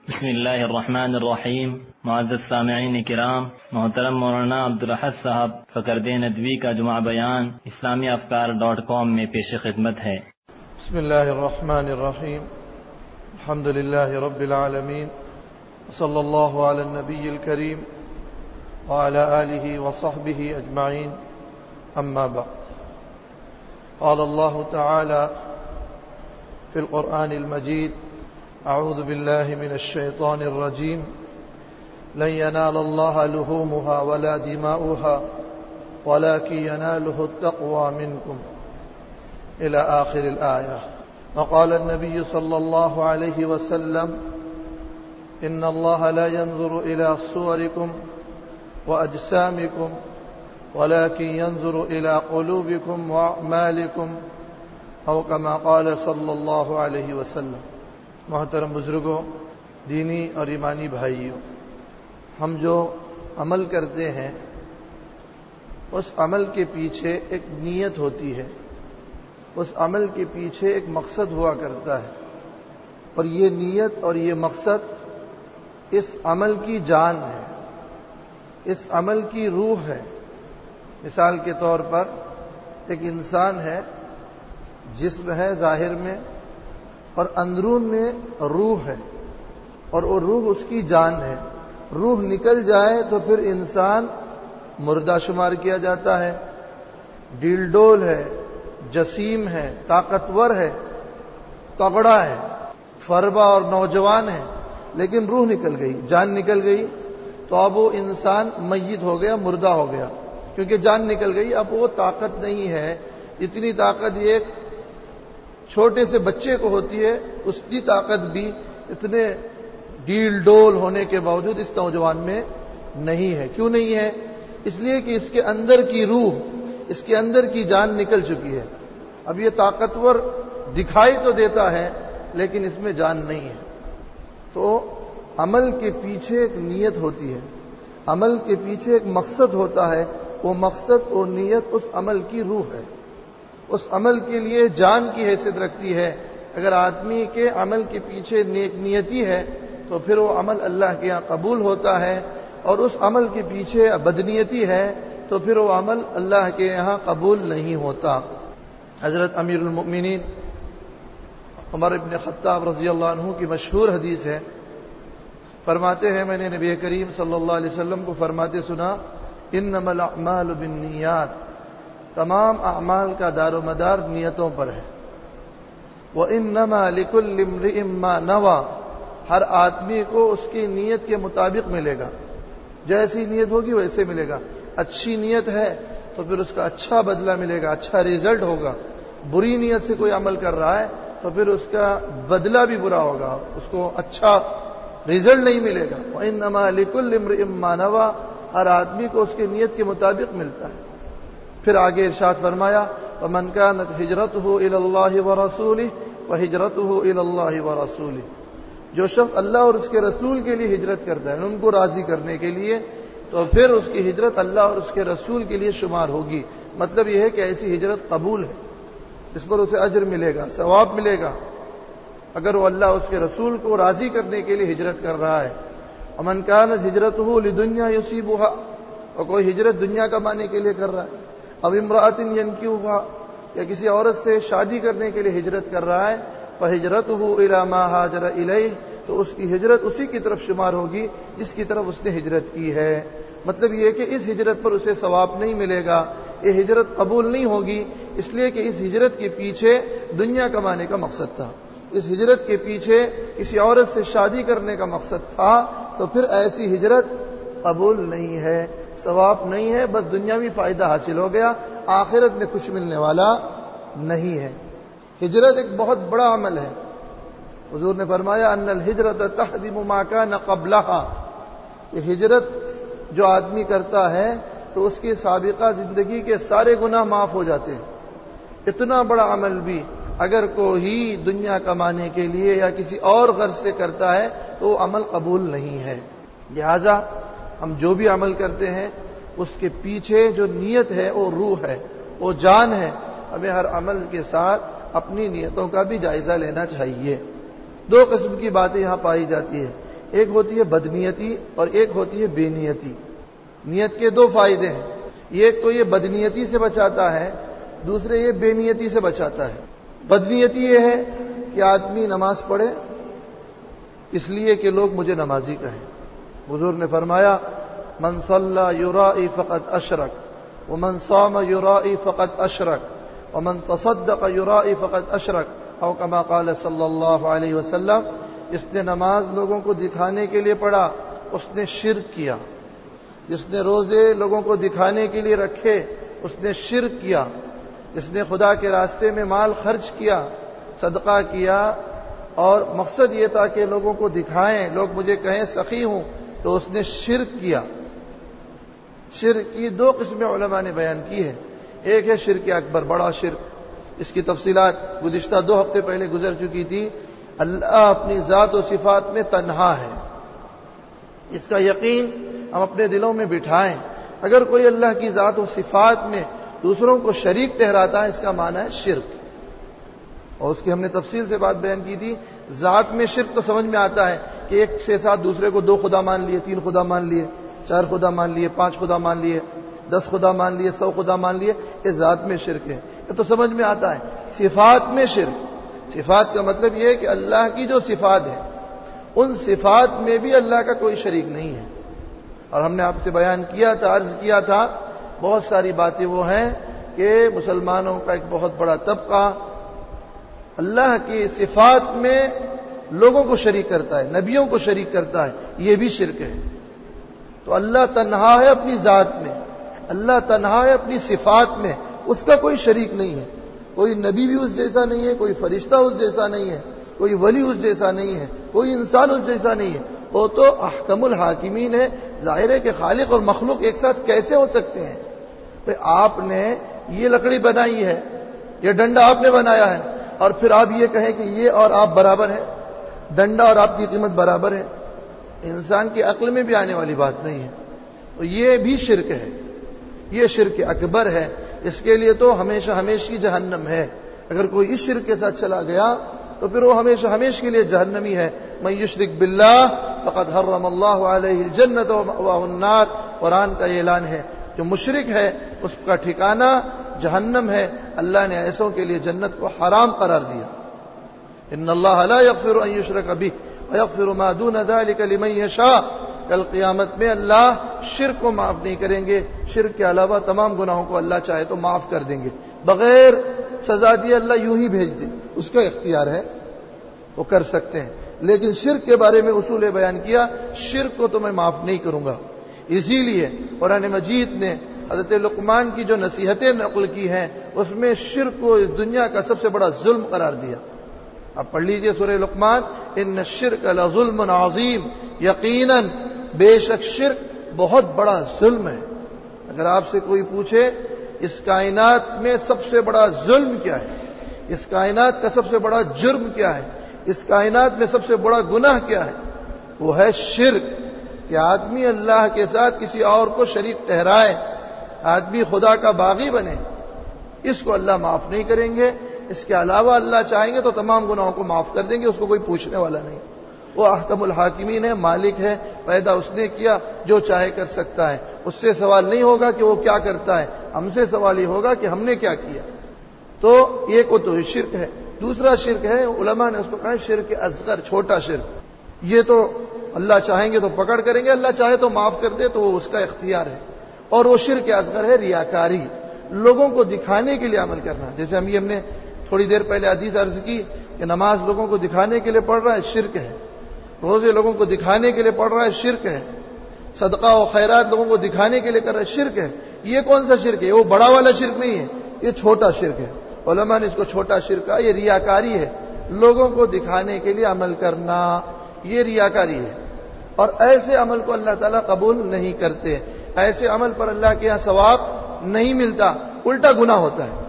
بسم اللہ الرحمن الرحیم۔ معزز سامعین کرام، محترم مولانا عبدالاحد صاحب فقرد ندوی کا جمعہ بیان اسلامیافکار.com میں پیش خدمت ہے۔ بسم اللہ الرحمن الرحیم، الحمد للہ رب العالمین، صلی اللہ علی النبی الکریم وعلی آلہ وصحبہ اجمعین، اما بعد۔ قال اللہ تعالی فی القرآن المجید: اعوذ باللہ من الشیطان الرجیم، لن ینال اللہ لحومها ولا دماؤها ولكن يناله التقوى منكم إلى آخر الآية۔ وقال النبي صلى الله عليه وسلم: إن الله لا ينظر إلى صوركم وأجسامكم ولكن ينظر إلى قلوبكم وأعمالكم، أو كما قال صلى الله عليه وسلم۔ محترم بزرگوں، دینی اور ایمانی بھائیوں، ہم جو عمل کرتے ہیں اس عمل کے پیچھے ایک نیت ہوتی ہے، اس عمل کے پیچھے ایک مقصد ہوا کرتا ہے، اور یہ نیت اور یہ مقصد اس عمل کی جان ہے، اس عمل کی روح ہے۔ مثال کے طور پر ایک انسان ہے، جسم ہے ظاہر میں، اور اندرون میں روح ہے، اور وہ روح اس کی جان ہے۔ روح نکل جائے تو پھر انسان مردہ شمار کیا جاتا ہے، ڈیل ڈول ہے، جسیم ہے، طاقتور ہے، تگڑا ہے، فربا اور نوجوان ہے، لیکن روح نکل گئی، جان نکل گئی، تو اب وہ انسان میت ہو گیا، مردہ ہو گیا، کیونکہ جان نکل گئی۔ اب وہ طاقت نہیں ہے، اتنی طاقت یہ چھوٹے سے بچے کو ہوتی ہے، اس کی طاقت بھی اتنے ڈیل ڈول ہونے کے باوجود اس نوجوان میں نہیں ہے۔ کیوں نہیں ہے؟ اس لیے کہ اس کے اندر کی روح، اس کے اندر کی جان نکل چکی ہے۔ اب یہ طاقتور دکھائی تو دیتا ہے، لیکن اس میں جان نہیں ہے۔ تو عمل کے پیچھے ایک نیت ہوتی ہے، عمل کے پیچھے ایک مقصد ہوتا ہے، وہ مقصد اور نیت اس عمل کی روح ہے، اس عمل کے لیے جان کی حیثیت رکھتی ہے۔ اگر آدمی کے عمل کے پیچھے نیک نیتی ہے تو پھر وہ عمل اللہ کے یہاں قبول ہوتا ہے، اور اس عمل کے پیچھے بدنیتی ہے تو پھر وہ عمل اللہ کے یہاں قبول نہیں ہوتا۔ حضرت امیر المؤمنین عمر بن خطاب رضی اللہ عنہ کی مشہور حدیث ہے، فرماتے ہیں میں نے نبی کریم صلی اللہ علیہ وسلم کو فرماتے سنا: انما الاعمال بالنیات، تمام اعمال کا دار و مدار نیتوں پر ہے۔ وَإِنَّمَا لِكُلِّ امْرِئٍ مَّا نَوَىٰ، ہر آدمی کو اس کی نیت کے مطابق ملے گا، جیسی نیت ہوگی ویسے ملے گا۔ اچھی نیت ہے تو پھر اس کا اچھا بدلہ ملے گا، اچھا رزلٹ ہوگا۔ بری نیت سے کوئی عمل کر رہا ہے تو پھر اس کا بدلہ بھی برا ہوگا، اس کو اچھا رزلٹ نہیں ملے گا۔ وَإِنَّمَا لِكُلِّ امْرِئٍ مَّا نَوَىٰ، ہر آدمی کو اس کی نیت کے مطابق ملتا ہے۔ پھر آگے ارشاد فرمایا: وَمَنْ كَانَتْ هِجْرَتُهُ إِلَى اللَّهِ وَرَسُولِهِ فَهِجْرَتُهُ إِلَى اللَّهِ وَرَسُولِهِ، جو شخص اللہ اور اس کے رسول کے لیے ہجرت کرتا ہے، ان کو راضی کرنے کے لیے، تو پھر اس کی ہجرت اللہ اور اس کے رسول کے لیے شمار ہوگی۔ مطلب یہ ہے کہ ایسی ہجرت قبول ہے، اس پر اسے اجر ملے گا، ثواب ملے گا، اگر وہ اللہ اور اس کے رسول کو راضی کرنے کے لیے ہجرت کر رہا ہے۔ وَمَنْ كَانَتْ هِجْرَتُهُ لِدُنْيَا يُصِيبُهَا، اور کوئی ہجرت دنیا کمانے کے لیے کر رہا ہے، اب امرأۃ ينكحها، یا کسی عورت سے شادی کرنے کے لیے ہجرت کر رہا ہے، فہجرتہ الی ما ہاجر الیہ، تو اس کی ہجرت اسی کی طرف شمار ہوگی جس کی طرف اس نے ہجرت کی ہے۔ مطلب یہ کہ اس ہجرت پر اسے ثواب نہیں ملے گا، یہ ہجرت قبول نہیں ہوگی، اس لیے کہ اس ہجرت کے پیچھے دنیا کمانے کا مقصد تھا، اس ہجرت کے پیچھے کسی عورت سے شادی کرنے کا مقصد تھا، تو پھر ایسی ہجرت قبول نہیں ہے، ثواب نہیں ہے، بس دنیاوی فائدہ حاصل ہو گیا، آخرت میں کچھ ملنے والا نہیں ہے۔ ہجرت ایک بہت بڑا عمل ہے۔ حضور نے فرمایا: ان الہجرت تہدم ما کان قبلھا، یہ ہجرت جو آدمی کرتا ہے تو اس کی سابقہ زندگی کے سارے گناہ معاف ہو جاتے ہیں۔ اتنا بڑا عمل بھی اگر کوئی دنیا کمانے کے لیے یا کسی اور غرض سے کرتا ہے تو وہ عمل قبول نہیں ہے۔ لہذا ہم جو بھی عمل کرتے ہیں اس کے پیچھے جو نیت ہے وہ روح ہے، وہ جان ہے۔ ہمیں ہر عمل کے ساتھ اپنی نیتوں کا بھی جائزہ لینا چاہیے۔ دو قسم کی باتیں یہاں پائی جاتی ہے۔ ایک ہوتی ہے بدنیتی اور ایک ہوتی ہے بے نیتی۔ نیت کے دو فائدے ہیں، ایک تو یہ بدنیتی سے بچاتا ہے، دوسرے یہ بے نیتی سے بچاتا ہے۔ بدنیتی یہ ہے کہ آدمی نماز پڑھے اس لیے کہ لوگ مجھے نمازی کہیں۔ حضور نے فرمایا من صلی یرائی فقد اشرک ومن صام یرائی فقد اشرک ومن تصدق یرائی فقد اشرک او کما قال صلی اللہ علیہ وسلم۔ جس نے نماز لوگوں کو دکھانے کے لیے پڑھا اس نے شرک کیا، جس نے روزے لوگوں کو دکھانے کے لیے رکھے اس نے شرک کیا، جس نے خدا کے راستے میں مال خرچ کیا، صدقہ کیا اور مقصد یہ تھا کہ لوگوں کو دکھائیں، لوگ مجھے کہیں سخی ہوں، تو اس نے شرک کیا۔ شرک کی دو قسمیں علماء نے بیان کی ہے، ایک ہے شرک اکبر، بڑا شرک، اس کی تفصیلات گزشتہ 2 ہفتے پہلے گزر چکی تھی۔ اللہ اپنی ذات و صفات میں تنہا ہے، اس کا یقین ہم اپنے دلوں میں بٹھائیں۔ اگر کوئی اللہ کی ذات و صفات میں دوسروں کو شریک ٹھہراتا ہے اس کا معنی ہے شرک، اور اس کی ہم نے تفصیل سے بات بیان کی تھی۔ ذات میں شرک تو سمجھ میں آتا ہے کہ ایک کے ساتھ دوسرے کو 2 خدا مان لیے، 3 خدا مان لیے، 4 خدا مان لیے، 5 خدا مان لیے، 10 خدا مان لیے، 100 خدا مان لیے، یہ ذات میں شرک ہے، یہ تو سمجھ میں آتا ہے۔ صفات میں شرک، صفات کا مطلب یہ ہے کہ اللہ کی جو صفات ہے ان صفات میں بھی اللہ کا کوئی شریک نہیں ہے۔ اور ہم نے آپ سے بیان کیا تھا، عرض کیا تھا، بہت ساری باتیں وہ ہیں کہ مسلمانوں کا ایک بہت بڑا طبقہ اللہ کی صفات میں لوگوں کو شریک کرتا ہے، نبیوں کو شریک کرتا ہے، یہ بھی شرک ہے۔ تو اللہ تنہا ہے اپنی ذات میں، اللہ تنہا ہے اپنی صفات میں، اس کا کوئی شریک نہیں ہے، کوئی نبی بھی اس جیسا نہیں ہے، کوئی فرشتہ اس جیسا نہیں ہے، کوئی ولی اس جیسا نہیں ہے، کوئی انسان اس جیسا نہیں ہے، وہ تو احکم الحاکمین ہے۔ ظاہر ہے کہ خالق اور مخلوق ایک ساتھ کیسے ہو سکتے ہیں؟ بھئی آپ نے یہ لکڑی بنائی ہے، یہ ڈنڈا آپ نے بنایا ہے، اور پھر آپ یہ کہیں کہ یہ اور آپ برابر ہیں، ڈنڈا اور آپ کی قیمت برابر ہے، انسان کی عقل میں بھی آنے والی بات نہیں ہے۔ تو یہ بھی شرک ہے، یہ شرک اکبر ہے، اس کے لیے تو ہمیشہ ہمیشہ جہنم ہے۔ اگر کوئی اس شرک کے ساتھ چلا گیا تو پھر وہ ہمیشہ ہمیشہ کے لیے جہنمی ہے۔ من یشرک باللہ فقد حرم اللہ علیہ الجنۃ ومأواہ النار، قرآن کا یہ اعلان ہے، جو مشرک ہے اس کا ٹھکانہ جہنم ہے، اللہ نے ایسوں کے لیے جنت کو حرام قرار دیا۔ ان اللہ لا یغفر ان یشرک بہ ویغفر ما دون ذلک لمن یشاء، کل قیامت میں اللہ شرک کو معاف نہیں کریں گے، شرک کے علاوہ تمام گناہوں کو اللہ چاہے تو معاف کر دیں گے، بغیر سزا دیے اللہ یوں ہی بھیج دے، اس کا اختیار ہے، وہ کر سکتے ہیں۔ لیکن شرک کے بارے میں اصول بیان کیا، شرک کو تو میں معاف نہیں کروں گا۔ اسی لیے قرآن مجید نے حضرت لقمان کی جو نصیحتیں نقل کی ہیں اس میں شرک کو اس دنیا کا سب سے بڑا ظلم قرار دیا۔ اب پڑھ لیجئے سورہ لقمان، ان الشرک لظلم عظیم، یقیناً بے شک شرک بہت بڑا ظلم ہے۔ اگر آپ سے کوئی پوچھے اس کائنات میں سب سے بڑا ظلم کیا ہے، اس کائنات کا سب سے بڑا جرم کیا ہے، اس کائنات میں سب سے بڑا گناہ کیا ہے، وہ ہے شرک، کہ آدمی اللہ کے ساتھ کسی اور کو شریک ٹھہرائے، آدمی خدا کا باغی بنے، اس کو اللہ معاف نہیں کریں گے۔ اس کے علاوہ اللہ چاہیں گے تو تمام گناہوں کو معاف کر دیں گے، اس کو کوئی پوچھنے والا نہیں۔ وہ احکم الحاکمین ہے، مالک ہے، پیدا اس نے کیا، جو چاہے کر سکتا ہے، اس سے سوال نہیں ہوگا کہ وہ کیا کرتا ہے، ہم سے سوال یہ ہوگا کہ ہم نے کیا کیا۔ تو ایک تو شرک ہے، دوسرا شرک ہے، علماء نے اس کو کہا شرک اصغر، چھوٹا شرک۔ یہ تو اللہ چاہیں گے تو پکڑ کریں گے، اللہ چاہے تو معاف کر دے، تو وہ اس کا اختیار ہے۔ اور وہ شرک اصغر ہے ریاکاری، لوگوں کو دکھانے کے لیے عمل کرنا۔ جیسے ہم نے تھوڑی دیر پہلے حدیث عرض کی کہ نماز لوگوں کو دکھانے کے لیے پڑھ رہا ہے، شرک ہے۔ روزے لوگوں کو دکھانے کے لیے پڑھ رہا ہے، شرک ہے۔ صدقہ و خیرات لوگوں کو دکھانے کے لیے کر رہا ہے، شرک ہے۔ یہ کون سا شرک ہے؟ وہ بڑا والا شرک نہیں ہے، یہ چھوٹا شرک ہے۔ علماء نے اس کو چھوٹا شرک کہا، یہ ریاکاری ہے، لوگوں کو دکھانے کے لیے عمل کرنا، یہ ریاکاری ہے۔ اور ایسے عمل کو اللہ تعالیٰ قبول نہیں کرتے، ایسے عمل پر اللہ کے یہاں ثواب نہیں ملتا، الٹا گناہ ہوتا ہے۔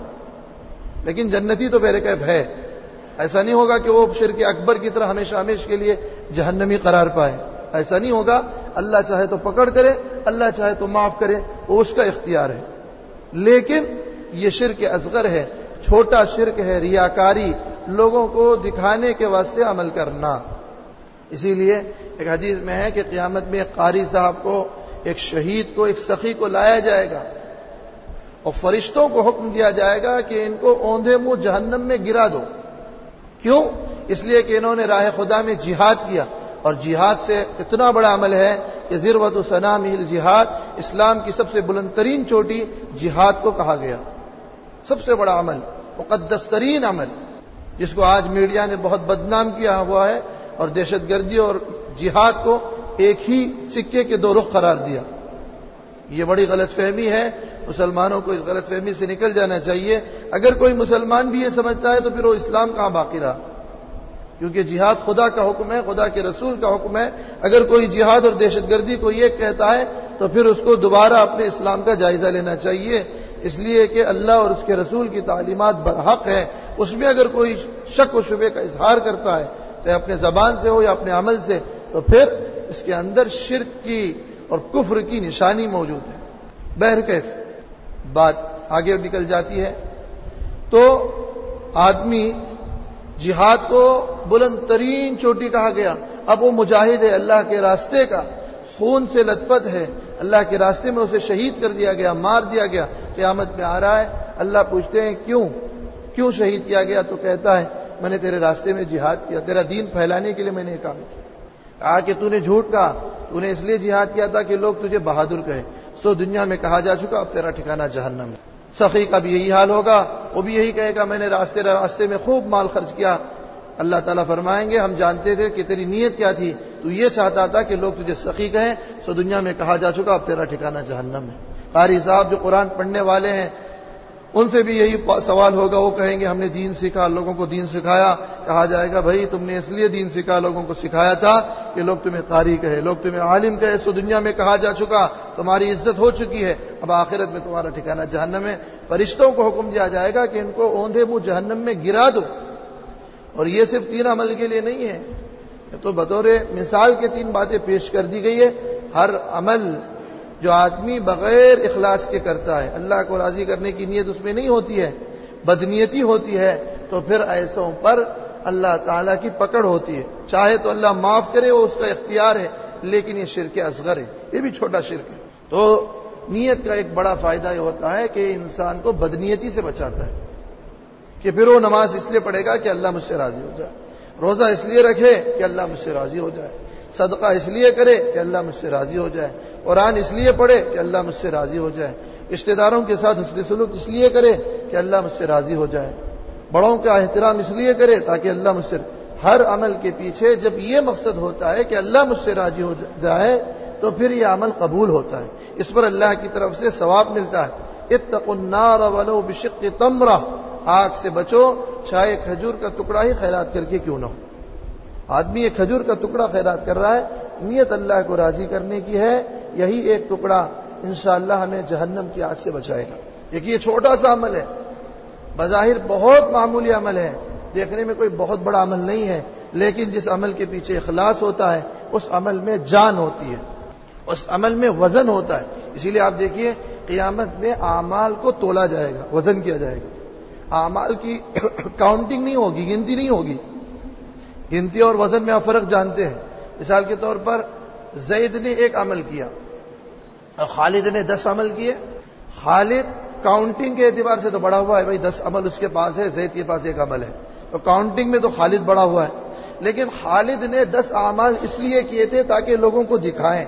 لیکن جنتی تو بہرکیف ہے، ایسا نہیں ہوگا کہ وہ شرک اکبر کی طرح ہمیشہ ہمیشہ کے لیے جہنمی قرار پائے، ایسا نہیں ہوگا۔ اللہ چاہے تو پکڑ کرے، اللہ چاہے تو معاف کرے، وہ اس کا اختیار ہے۔ لیکن یہ شرک اصغر ہے، چھوٹا شرک ہے ریاکاری، لوگوں کو دکھانے کے واسطے عمل کرنا۔ اسی لیے ایک حدیث میں ہے کہ قیامت میں ایک قاری صاحب کو، ایک شہید کو، ایک سخی کو لایا جائے گا اور فرشتوں کو حکم دیا جائے گا کہ ان کو اوندھے منہ جہنم میں گرا دو۔ کیوں؟ اس لیے کہ انہوں نے راہ خدا میں جہاد کیا، اور جہاد سے اتنا بڑا عمل ہے کہ ذروۃ سنامہ الجہاد، اسلام کی سب سے بلند ترین چوٹی جہاد کو کہا گیا۔ سب سے بڑا عمل، مقدس ترین عمل، جس کو آج میڈیا نے بہت بدنام کیا ہوا ہے، اور دہشت گردی اور جہاد کو ایک ہی سکے کے دو رخ قرار دیا۔ یہ بڑی غلط فہمی ہے، مسلمانوں کو اس غلط فہمی سے نکل جانا چاہیے۔ اگر کوئی مسلمان بھی یہ سمجھتا ہے تو پھر وہ اسلام کہاں باقی رہا، کیونکہ جہاد خدا کا حکم ہے، خدا کے رسول کا حکم ہے۔ اگر کوئی جہاد اور دہشت گردی کو یہ کہتا ہے تو پھر اس کو دوبارہ اپنے اسلام کا جائزہ لینا چاہیے، اس لیے کہ اللہ اور اس کے رسول کی تعلیمات برحق ہے۔ اس میں اگر کوئی شک و شبے کا اظہار کرتا ہے، چاہے اپنے زبان سے ہو یا اپنے عمل سے، تو پھر اس کے اندر شرک کی اور کفر کی نشانی موجود ہے۔ بہرکیف بات آگے نکل جاتی ہے تو آدمی جہاد کو بلند ترین چوٹی کہا گیا۔ اب وہ مجاہد ہے، اللہ کے راستے کا، خون سے لت پت ہے، اللہ کے راستے میں اسے شہید کر دیا گیا، مار دیا گیا، قیامت میں آ رہا ہے۔ اللہ پوچھتے ہیں کیوں شہید کیا گیا؟ تو کہتا ہے میں نے تیرے راستے میں جہاد کیا، تیرا دین پھیلانے کے لیے میں نے یہ کام کیا۔ کہا کہ تو نے جھوٹ کہا، تو نے اس لیے جہاد کیا تھا کہ لوگ تجھے بہادر کہے، سو دنیا میں کہا جا چکا، اب تیرا ٹھکانہ جہنم ہے۔ سخی کا بھی یہی حال ہوگا، وہ بھی یہی کہے گا میں نے راستے میں خوب مال خرچ کیا۔ اللہ تعالیٰ فرمائیں گے ہم جانتے تھے کہ تیری نیت کیا تھی، تو یہ چاہتا تھا کہ لوگ تجھے سخی کہیں، سو دنیا میں کہا جا چکا، اب تیرا ٹھکانہ جہنم ہے۔ قاری صاحب جو قرآن پڑھنے والے ہیں ان سے بھی یہی سوال ہوگا، وہ کہیں گے ہم نے دین سیکھا، لوگوں کو دین سکھایا۔ کہا جائے گا بھائی تم نے اس لیے دین سکھا، لوگوں کو سکھایا تھا کہ لوگ تمہیں قاری کہے، لوگ تمہیں عالم کہے، سو دنیا میں کہا جا چکا، تمہاری عزت ہو چکی ہے، اب آخرت میں تمہارا ٹھکانہ جہنم ہے۔ فرشتوں کو حکم دیا جائے گا کہ ان کو اوندھے منہ جہنم میں گرا دو۔ اور یہ صرف 3 عمل کے لیے نہیں ہے، تو بطور مثال کے 3 باتیں پیش کر دی گئی ہے۔ ہر عمل جو آدمی بغیر اخلاص کے کرتا ہے، اللہ کو راضی کرنے کی نیت اس میں نہیں ہوتی ہے، بدنیتی ہوتی ہے، تو پھر ایسوں پر اللہ تعالیٰ کی پکڑ ہوتی ہے۔ چاہے تو اللہ معاف کرے، وہ اس کا اختیار ہے، لیکن یہ شرک اصغر ہے، یہ بھی چھوٹا شرک ہے۔ تو نیت کا ایک بڑا فائدہ یہ ہوتا ہے کہ انسان کو بدنیتی سے بچاتا ہے، کہ پھر وہ نماز اس لیے پڑھے گا کہ اللہ مجھ سے راضی ہو جائے، روزہ اس لیے رکھے کہ اللہ مجھ سے راضی ہو جائے، صدقہ اس لیے کرے کہ اللہ مجھ سے راضی ہو جائے، قرآن اس لیے پڑھے کہ اللہ مجھ سے راضی ہو جائے، رشتہ داروں کے ساتھ حسن سلوک اس لیے کرے کہ اللہ مجھ سے راضی ہو جائے، بڑوں کا احترام اس لیے کرے تاکہ اللہ مجھ سے۔ ہر عمل کے پیچھے جب یہ مقصد ہوتا ہے کہ اللہ مجھ سے راضی ہو جائے تو پھر یہ عمل قبول ہوتا ہے، اس پر اللہ کی طرف سے ثواب ملتا ہے۔ اتقوا النار ولو بشق تمرہ، آگ سے بچو چاہے کھجور کا ٹکڑا ہی خیرات کر کے کیوں نہ ہو۔ آدمی ایک کھجور کا ٹکڑا خیرات کر رہا ہے، نیت اللہ کو راضی کرنے کی ہے، یہی ایک ٹکڑا انشاءاللہ ہمیں جہنم کی آگ سے بچائے گا۔ ایک یہ چھوٹا سا عمل ہے، بظاہر بہت معمولی عمل ہے، دیکھنے میں کوئی بہت بڑا عمل نہیں ہے، لیکن جس عمل کے پیچھے اخلاص ہوتا ہے اس عمل میں جان ہوتی ہے، اس عمل میں وزن ہوتا ہے۔ اسی لیے آپ دیکھیے قیامت میں اعمال کو تولا جائے گا، وزن کیا جائے گا، اعمال کی کاؤنٹنگ نہیں ہوگی، گنتی نہیں ہوگی۔ گنتی اور وزن میں آپ فرق جانتے ہیں۔ مثال کے طور پر زید نے 1 عمل کیا اور خالد نے 10 عمل کیے۔ خالد کاؤنٹنگ کے اعتبار سے تو بڑا ہوا ہے، بھائی 10 عمل اس کے پاس ہے، زید کے پاس 1 عمل ہے، تو کاؤنٹنگ میں تو خالد بڑا ہوا ہے۔ لیکن خالد نے 10 اعمال اس لیے کیے تھے تاکہ لوگوں کو دکھائیں،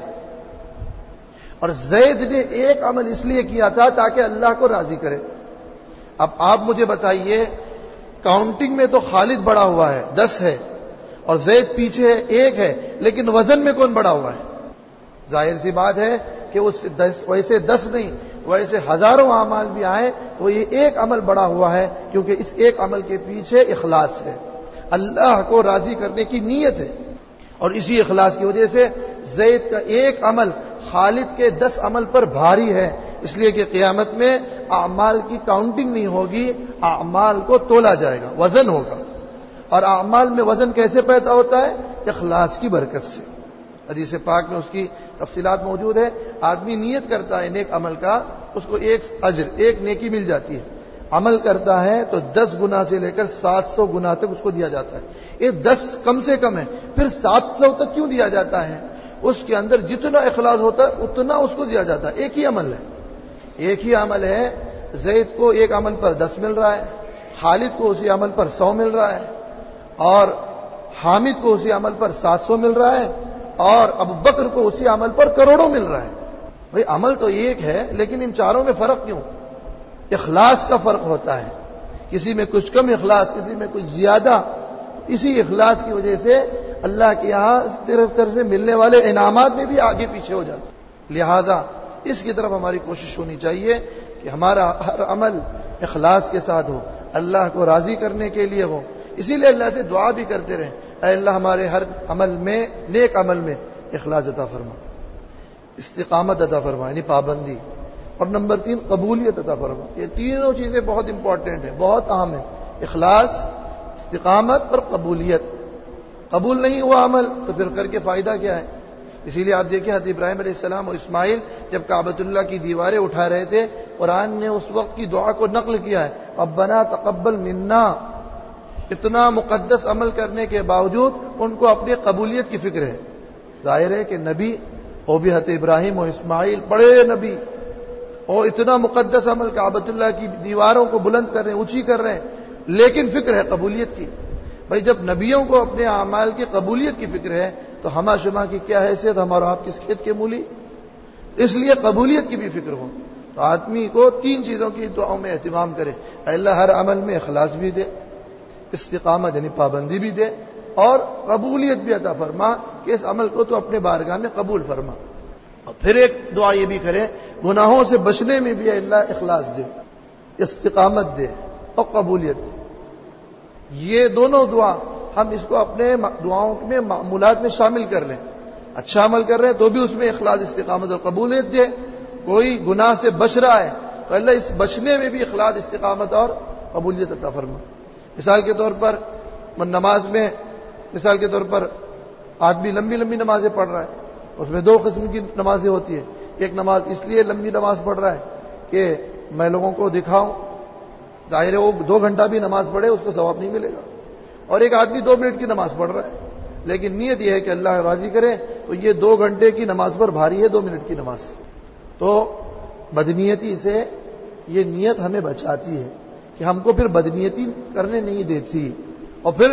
اور زید نے 1 عمل اس لیے کیا تھا تاکہ اللہ کو راضی کرے۔ اب آپ مجھے بتائیے کاؤنٹنگ میں تو خالد بڑا ہوا ہے، 10 ہے، اور زید پیچھے ہے 1 ہے، لیکن وزن میں کون بڑا ہوا ہے؟ ظاہر سی بات ہے کہ اس ویسے 10 نہیں، ویسے ہزاروں اعمال بھی آئیں تو یہ 1 عمل بڑا ہوا ہے، کیونکہ اس 1 عمل کے پیچھے اخلاص ہے، اللہ کو راضی کرنے کی نیت ہے، اور اسی اخلاص کی وجہ سے زید کا 1 عمل خالد کے 10 عمل پر بھاری ہے، اس لیے کہ قیامت میں اعمال کی کاؤنٹنگ نہیں ہوگی، اعمال کو تولا جائے گا، وزن ہوگا۔ اور اعمال میں وزن کیسے پیدا ہوتا ہے؟ اخلاص کی برکت سے۔ حدیث پاک میں اس کی تفصیلات موجود ہے۔ آدمی نیت کرتا ہے نیک عمل کا، اس کو 1 اجر، 1 نیکی مل جاتی ہے۔ عمل کرتا ہے تو 10 گنا سے لے کر 700 گنا تک اس کو دیا جاتا ہے. یہ 10 کم سے کم ہے, پھر 700 تک کیوں دیا جاتا ہے؟ اس کے اندر جتنا اخلاص ہوتا ہے اتنا اس کو دیا جاتا ہے. ایک ہی عمل ہے, ایک ہی عمل ہے. زید کو ایک عمل پر 10 مل رہا ہے, خالد کو اسی عمل پر 100 مل رہا ہے, اور حامد کو اسی عمل پر 700 مل رہا ہے, اور ابو بکر کو اسی عمل پر کروڑوں مل رہا ہے. بھئی عمل تو ایک ہے, لیکن ان چاروں میں فرق کیوں؟ اخلاص کا فرق ہوتا ہے. کسی میں کچھ کم اخلاص, کسی میں کچھ زیادہ. اسی اخلاص کی وجہ سے اللہ کے یہاں اس طرف سے ملنے والے انعامات میں بھی آگے پیچھے ہو جاتے. لہذا اس کی طرف ہماری کوشش ہونی چاہیے کہ ہمارا ہر عمل اخلاص کے ساتھ ہو, اللہ کو راضی کرنے کے لیے ہو. اسی لیے اللہ سے دعا بھی کرتے رہیں, اے اللہ ہمارے ہر عمل میں, نیک عمل میں اخلاص عطا فرما, استقامت عطا فرما یعنی پابندی, اور نمبر 3 قبولیت عطا فرما. یہ تینوں چیزیں بہت امپورٹنٹ ہیں, بہت اہم ہیں. اخلاص, استقامت اور قبولیت. قبول نہیں ہوا عمل تو پھر کر کے فائدہ کیا ہے؟ اسی لیے آپ دیکھیں حضرت ابراہیم علیہ السلام اور اسماعیل جب کعبۃ اللہ کی دیواریں اٹھا رہے تھے, قرآن نے اس وقت کی دعا کو نقل کیا ہے, ربنا تقبل منا. اتنا مقدس عمل کرنے کے باوجود ان کو اپنی قبولیت کی فکر ہے. ظاہر ہے کہ نبی, وہ بھی حضرت ابراہیم اور اسماعیل بڑے نبی, اور اتنا مقدس عمل کعبۃ اللہ کی دیواروں کو بلند کر رہے ہیں, اونچی کر رہے ہیں, لیکن فکر ہے قبولیت کی. بھائی جب نبیوں کو اپنے اعمال کی قبولیت کی فکر ہے تو ہما شما کی کیا حیثیت, ہمارا آپ کس کھیت کے مولی. اس لیے قبولیت کی بھی فکر ہو تو آدمی کو 3 چیزوں کی دعاؤں میں اہتمام کرے. اللہ ہر عمل میں اخلاص بھی دے, استقامت یعنی پابندی بھی دے, اور قبولیت بھی عطا فرما کہ اس عمل کو تو اپنے بارگاہ میں قبول فرما. اور پھر ایک دعا یہ بھی کرے, گناہوں سے بچنے میں بھی اللہ اخلاص دے, استقامت دے اور قبولیت دے. یہ دونوں دعا ہم اس کو اپنے دعاؤں میں معمولات میں شامل کر لیں. اچھا عمل کر رہے ہیں تو بھی اس میں اخلاص, استقامت اور قبولیت دے. کوئی گناہ سے بچ رہا ہے تو اللہ اس بچنے میں بھی اخلاص, استقامت اور قبولیت عطا فرما. مثال کے طور پر نماز میں, مثال کے طور پر آدمی لمبی لمبی نمازیں پڑھ رہا ہے, اس میں 2 قسم کی نمازیں ہوتی ہیں. ایک نماز اس لیے لمبی نماز پڑھ رہا ہے کہ میں لوگوں کو دکھاؤں, ظاہر ہے وہ 2 گھنٹہ بھی نماز پڑھے اس کو ثواب نہیں ملے گا. اور ایک آدمی 2 منٹ کی نماز پڑھ رہا ہے, لیکن نیت یہ ہے کہ اللہ راضی کرے, تو یہ 2 گھنٹے کی نماز پر بھاری ہے 2 منٹ کی نماز. تو بدنیتی سے یہ نیت ہمیں بچاتی ہے کہ ہم کو پھر بدنیتی کرنے نہیں دیتی. اور پھر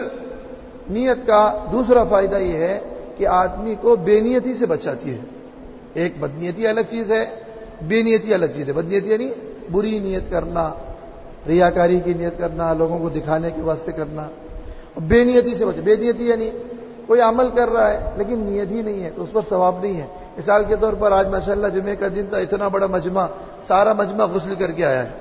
نیت کا دوسرا فائدہ یہ ہے کہ آدمی کو بے نیتی سے بچاتی ہے. ایک بدنیتی الگ چیز ہے, بے نیتی الگ چیز ہے. بدنیتی یعنی بری نیت کرنا, ریاکاری کی نیت کرنا, لوگوں کو دکھانے کے واسطے کرنا. اور بے نیتی سے بچے. بے نیتی یعنی کوئی عمل کر رہا ہے لیکن نیت ہی نہیں ہے تو اس پر ثواب نہیں ہے. مثال کے طور پر آج ماشاءاللہ جمعے کا دن تھا, اتنا بڑا مجمع, سارا مجمع غسل کر کے آیا ہے,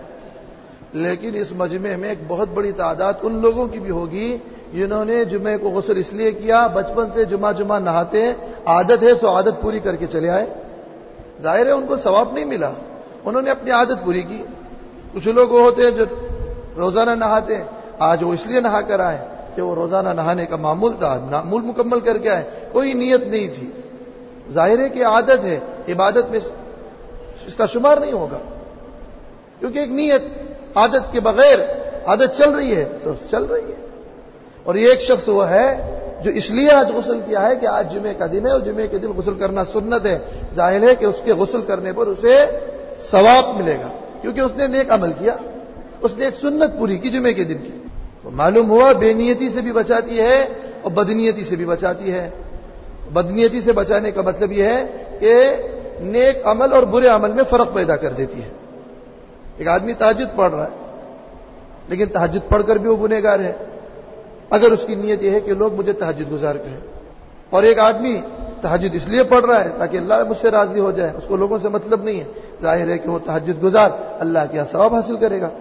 لیکن اس مجمع میں ایک بہت بڑی تعداد ان لوگوں کی بھی ہوگی جنہوں نے جمعے کو غسل اس لیے کیا, بچپن سے جمعہ نہاتے ہیں, عادت ہے, سو عادت پوری کر کے چلے آئے. ظاہر ہے ان کو ثواب نہیں ملا, انہوں نے اپنی عادت پوری کی. کچھ لوگ وہ ہوتے ہیں جو روزانہ نہاتے ہیں, آج وہ اس لیے نہا کر آئے کہ وہ روزانہ نہانے کا معمول تھا, معمول مکمل کر کے آئے, کوئی نیت نہیں تھی. ظاہر ہے کہ عادت ہے, عبادت میں اس کا شمار نہیں ہوگا, کیونکہ ایک نیت, عادت کے بغیر عادت چل رہی ہے تو چل رہی ہے. اور یہ ایک شخص وہ ہے جو اس لیے آج غسل کیا ہے کہ آج جمعے کا دن ہے اور جمعے کے دن غسل کرنا سنت ہے. ظاہر ہے کہ اس کے غسل کرنے پر اسے ثواب ملے گا کیونکہ اس نے نیک عمل کیا, اس نے ایک سنت پوری کی جمعے کے دن کی. تو معلوم ہوا بے نیتی سے بھی بچاتی ہے اور بدنیتی سے بھی بچاتی ہے. بدنیتی سے بچانے کا مطلب یہ ہے کہ نیک عمل اور برے عمل میں فرق پیدا کر دیتی ہے. ایک آدمی تہجد پڑھ رہا ہے لیکن تہجد پڑھ کر بھی وہ گنہگار ہے اگر اس کی نیت یہ ہے کہ لوگ مجھے تہجد گزار کہیں. اور ایک آدمی تہجد اس لیے پڑھ رہا ہے تاکہ اللہ مجھ سے راضی ہو جائے, اس کو لوگوں سے مطلب نہیں ہے, ظاہر ہے کہ وہ تہجد گزار اللہ کے ثواب حاصل کرے گا.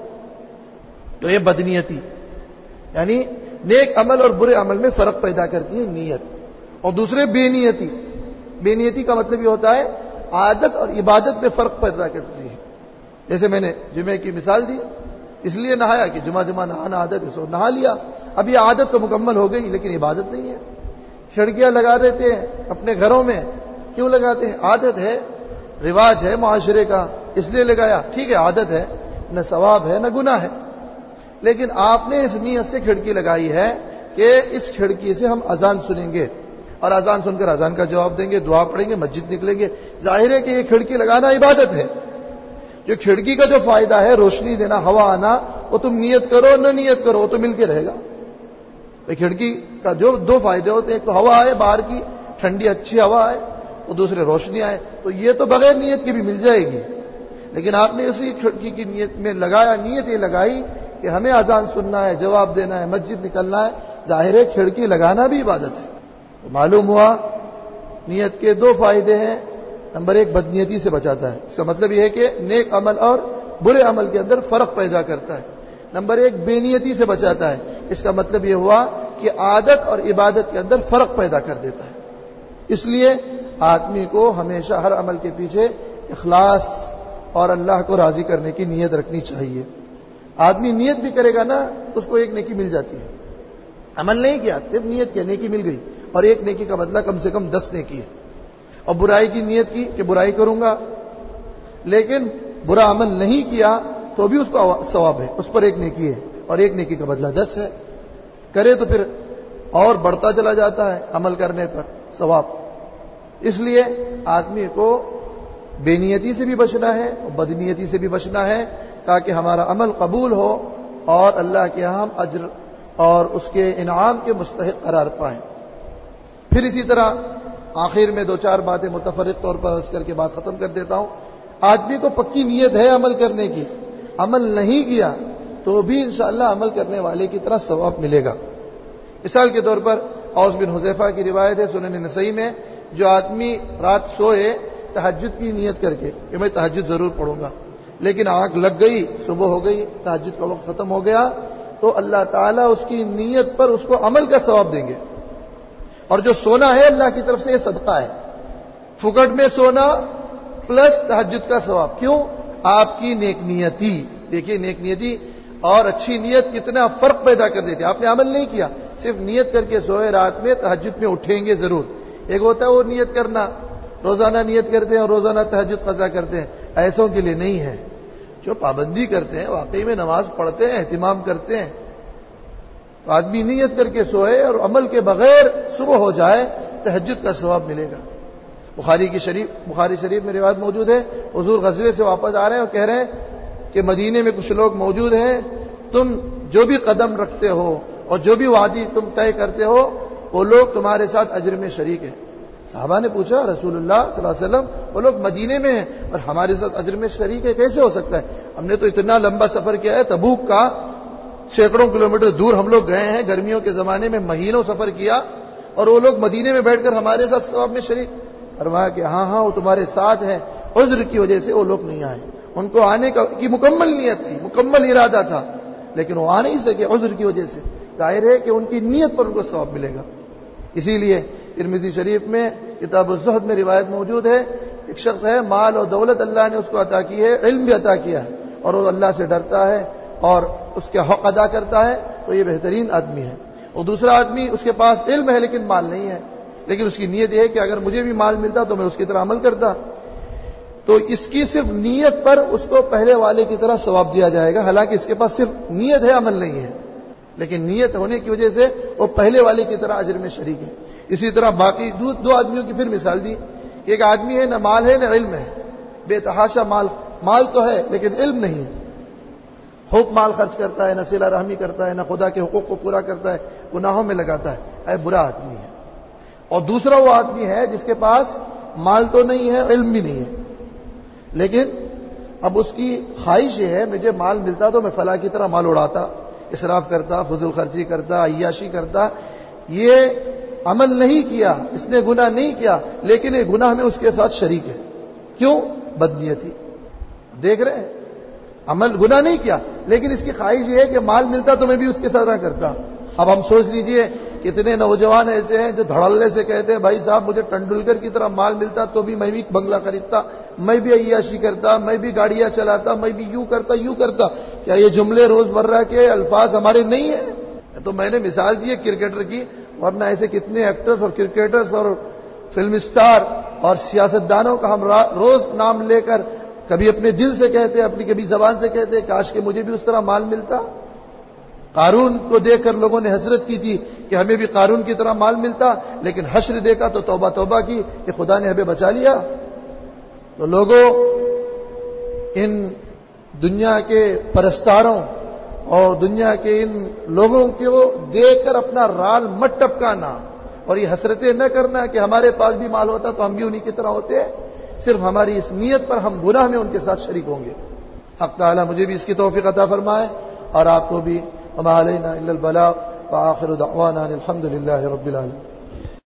تو یہ بدنیتی یعنی نیک عمل اور برے عمل میں فرق پیدا کرتی ہے نیت. اور دوسرے بے نیتی. بے نیتی کا مطلب یہ ہوتا ہے عادت اور عبادت میں فرق پیدا کرتی ہے. جیسے میں نے جمعے کی مثال دی, اس لیے نہایا کہ جمعہ نہانا عادت ہے, سو نہا لیا. اب یہ عادت تو مکمل ہو گئی لیکن عبادت نہیں ہے. کھڑکیاں لگا دیتے ہیں اپنے گھروں میں, کیوں لگاتے ہیں؟ عادت ہے, رواج ہے معاشرے کا, اس لیے لگایا, ٹھیک ہے عادت ہے, نہ ثواب ہے نہ گناہ ہے. لیکن آپ نے اس نیت سے کھڑکی لگائی ہے کہ اس کھڑکی سے ہم اذان سنیں گے اور اذان سن کر اذان کا جواب دیں گے, دعا پڑھیں گے, مسجد نکلیں گے. ظاہر ہے کہ یہ کھڑکی لگانا عبادت ہے. جو کھڑکی کا جو فائدہ ہے روشنی دینا, ہوا آنا, وہ تم نیت کرو نہ نیت کرو وہ تو مل کے رہے گا. کھڑکی کا جو دو فائدے ہوتے ہیں, ایک تو ہوا آئے باہر کی ٹھنڈی اچھی ہوا آئے, اور دوسرے روشنی آئے. تو یہ تو بغیر نیت کی بھی مل جائے گی. لیکن آپ نے اسی کھڑکی کی نیت میں لگایا, نیت یہ لگائی کہ ہمیں اذان سننا ہے, جواب دینا ہے, مسجد نکلنا ہے. ظاہر ہے کھڑکی لگانا بھی عبادت ہے. تو معلوم ہوا نیت کے دو فائدے ہیں. نمبر ایک, بدنیتی سے بچاتا ہے. اس کا مطلب یہ ہے کہ نیک عمل اور برے عمل کے اندر فرق پیدا کرتا ہے. نمبر ایک, بے نیتی سے بچاتا ہے. اس کا مطلب یہ ہوا کہ عادت اور عبادت کے اندر فرق پیدا کر دیتا ہے. اس لیے آدمی کو ہمیشہ ہر عمل کے پیچھے اخلاص اور اللہ کو راضی کرنے کی نیت رکھنی چاہیے. آدمی نیت بھی کرے گا نا, اس کو ایک نیکی مل جاتی ہے. عمل نہیں کیا, صرف نیت کیا, نیکی مل گئی. اور ایک نیکی کا بدلہ کم سے کم 10 نیکی ہے. اور برائی کی نیت کی کہ برائی کروں گا, لیکن برا عمل نہیں کیا تو بھی اس کو ثواب ہے, اس پر ایک نیکی ہے, اور ایک نیکی کا بدلہ 10 ہے. کرے تو پھر اور بڑھتا چلا جاتا ہے عمل کرنے پر ثواب. اس لیے آدمی کو بے نیتی سے بھی بچنا ہے اور بدنیتی سے بھی بچنا ہے, تاکہ ہمارا عمل قبول ہو اور اللہ کے ہم اجر اور اس کے انعام کے مستحق قرار پائیں. پھر اسی طرح آخر میں 2-4 باتیں متفرق طور پر عرض کر کے بات ختم کر دیتا ہوں. آدمی کو پکی نیت ہے عمل کرنے کی, عمل نہیں کیا تو بھی انشاءاللہ عمل کرنے والے کی طرح ثواب ملے گا. مثال کے طور پر اوس بن حذیفہ کی روایت ہے سنن نسائی میں, جو آدمی رات سوئے تہجد کی نیت کر کے کہ میں تہجد ضرور پڑھوں گا, لیکن آنکھ لگ گئی, صبح ہو گئی, تہجد کا وقت ختم ہو گیا, تو اللہ تعالیٰ اس کی نیت پر اس کو عمل کا ثواب دیں گے. اور جو سونا ہے اللہ کی طرف سے یہ صدقہ ہے. فکٹ میں سونا پلس تہجد کا ثواب. کیوں؟ آپ کی نیک نیتی. دیکھیے نیک نیتی اور اچھی نیت کتنا فرق پیدا کر دیتی ہے. آپ نے عمل نہیں کیا, صرف نیت کر کے سوئے رات میں تہجد میں اٹھیں گے ضرور. ایک ہوتا ہے وہ نیت کرنا, روزانہ نیت کرتے ہیں اور روزانہ تہجد قضا کرتے ہیں, ایسوں کے لیے نہیں ہے. جو پابندی کرتے ہیں, واقعی میں نماز پڑھتے ہیں, اہتمام کرتے ہیں, تو آدمی نیت کر کے سوئے اور عمل کے بغیر صبح ہو جائے, تہجد کا ثواب ملے گا. بخاری شریف میں روایت موجود ہے, حضور غزوے سے واپس آ رہے ہیں اور کہہ رہے ہیں کہ مدینے میں کچھ لوگ موجود ہیں, تم جو بھی قدم رکھتے ہو اور جو بھی وادی تم طے کرتے ہو وہ لوگ تمہارے ساتھ اجر میں شریک ہیں. صحابہ نے پوچھا رسول اللہ صلی اللہ علیہ وسلم, وہ لوگ مدینے میں ہیں اور ہمارے ساتھ اجر میں شریک ہے, کیسے ہو سکتا ہے؟ ہم نے تو اتنا لمبا سفر کیا ہے, تبوک کا سینکڑوں کلومیٹر دور ہم لوگ گئے ہیں, گرمیوں کے زمانے میں مہینوں سفر کیا, اور وہ لوگ مدینے میں بیٹھ کر ہمارے ساتھ ثواب میں شریک. فرمایا کہ ہاں وہ تمہارے ساتھ ہیں, عذر کی وجہ سے وہ لوگ نہیں آئے. ان کو آنے کی مکمل نیت تھی, مکمل ارادہ تھا, لیکن وہ آ نہیں سکے عذر کی وجہ سے. ظاہر ہے کہ ان کی نیت پر ان کو ثواب ملے گا. اسی لیے ترمذی شریف میں کتاب الزہد میں روایت موجود ہے, ایک شخص ہے مال اور دولت اللہ نے اس کو عطا کی ہے, علم بھی عطا کیا ہے, اور وہ اللہ سے ڈرتا ہے اور اس کے حق ادا کرتا ہے, تو یہ بہترین آدمی ہے. اور دوسرا آدمی اس کے پاس علم ہے لیکن مال نہیں ہے, لیکن اس کی نیت یہ ہے کہ اگر مجھے بھی مال ملتا تو میں اس کی طرح عمل کرتا. تو اس کی صرف نیت پر اس کو پہلے والے کی طرح ثواب دیا جائے گا, حالانکہ اس کے پاس صرف نیت ہے, عمل نہیں ہے, لیکن نیت ہونے کی وجہ سے وہ پہلے والے کی طرح اجر میں شریک ہے. اسی طرح باقی دو آدمیوں کی پھر مثال دی. ایک آدمی ہے نہ مال ہے نہ علم ہے, بے تحاشا مال تو ہے لیکن علم نہیں ہے, خوب مال خرچ کرتا ہے, نہ صلہ رحمی کرتا ہے, نہ خدا کے حقوق کو پورا کرتا ہے, گناہوں میں لگاتا ہے, برا آدمی ہے. اور دوسرا وہ آدمی ہے جس کے پاس مال تو نہیں ہے, علم بھی نہیں ہے, لیکن اب اس کی خواہش یہ ہے مجھے مال ملتا تو میں فلاں کی طرح مال اڑاتا, اسراف کرتا, فضول خرچی کرتا, عیاشی کرتا. یہ عمل نہیں کیا, اس نے گناہ نہیں کیا, لیکن یہ گناہ میں اس کے ساتھ شریک ہے. کیوں؟ بدنیتی. دیکھ رہے ہیں, عمل گناہ نہیں کیا لیکن اس کی خواہش یہ ہے کہ مال ملتا تو میں بھی اس کے طرح کرتا. اب ہم سوچ لیجئے کتنے نوجوان ایسے ہیں جو دھڑلے سے کہتے ہیں بھائی صاحب مجھے ٹنڈولکر کی طرح مال ملتا تو بھی میں بھی بنگلہ خریدتا, میں بھی عیاشی کرتا, میں بھی گاڑیاں چلاتا, میں بھی یوں کرتا. کیا یہ جملے روز مرہ کے الفاظ ہمارے نہیں ہیں؟ تو میں نے مثال دی ہے کرکٹر کی, ورنہ ایسے کتنے ایکٹرز اور کرکٹرز اور فلم اسٹار اور سیاستدانوں کا ہم روز نام لے کر کبھی اپنے دل سے کہتے، اپنی کبھی زبان سے کہتے کاش کہ مجھے بھی اس طرح مال ملتا۔ قارون کو دیکھ کر لوگوں نے حسرت کی تھی کہ ہمیں بھی قارون کی طرح مال ملتا، لیکن حشر دیکھا تو توبہ توبہ کی کہ خدا نے ہمیں بچا لیا۔ تو لوگوں، ان دنیا کے پرستاروں اور دنیا کے ان لوگوں کو دیکھ کر اپنا رال مت ٹپکانا اور یہ حسرتیں نہ کرنا کہ ہمارے پاس بھی مال ہوتا تو ہم بھی انہی کی طرح ہوتے۔ صرف ہماری اس نیت پر ہم گناہ میں ان کے ساتھ شریک ہوں گے۔ حق تعالی مجھے بھی اس کی توفیق عطا فرمائے اور آپ کو بھی۔ وما علینا الا البلاغ وآخر دعوانا الحمد للہ رب العالمین۔